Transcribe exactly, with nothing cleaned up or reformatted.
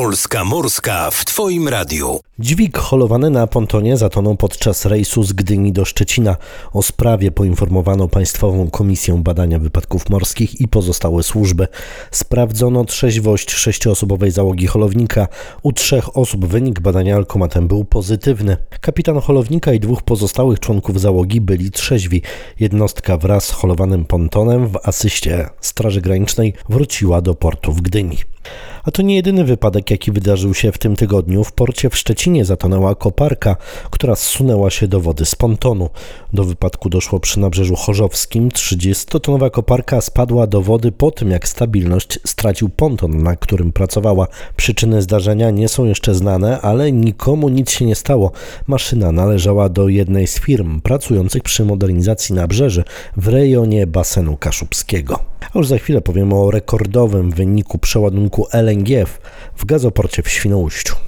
Polska Morska w Twoim radiu. Dźwig holowany na pontonie zatonął podczas rejsu z Gdyni do Szczecina. O sprawie poinformowano Państwową Komisję Badania Wypadków Morskich i pozostałe służby. Sprawdzono trzeźwość sześcioosobowej załogi holownika. U trzech osób wynik badania alkomatem był pozytywny. Kapitan holownika i dwóch pozostałych członków załogi byli trzeźwi. Jednostka wraz z holowanym pontonem w asyście Straży Granicznej wróciła do portu w Gdyni. A to nie jedyny wypadek, jaki wydarzył się w tym tygodniu. W porcie w Szczecinie zatonęła koparka, która zsunęła się do wody z pontonu. Do wypadku doszło przy Nabrzeżu Chorzowskim. trzydziestotonowa koparka spadła do wody po tym, jak stabilność stracił ponton, na którym pracowała. Przyczyny zdarzenia nie są jeszcze znane, ale nikomu nic się nie stało. Maszyna należała do jednej z firm pracujących przy modernizacji nabrzeży w rejonie basenu kaszubskiego. A już za chwilę powiemy o rekordowym wyniku przeładunku L N G w gazoporcie w Świnoujściu.